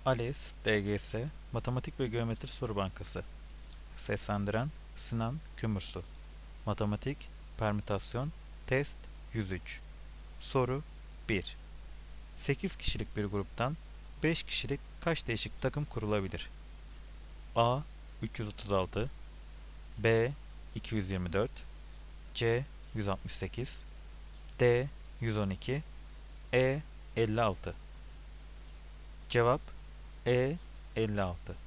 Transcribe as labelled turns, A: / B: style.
A: ALES, DGS, Matematik ve Geometri Soru Bankası. Seslendiren Sinan Kümürsu. Matematik, Permütasyon, Test 103. Soru 1. 8 kişilik bir gruptan 5 kişilik kaç değişik takım kurulabilir? A. 336, B. 224, C. 168, D. 112, E. 56. Cevap E. 56.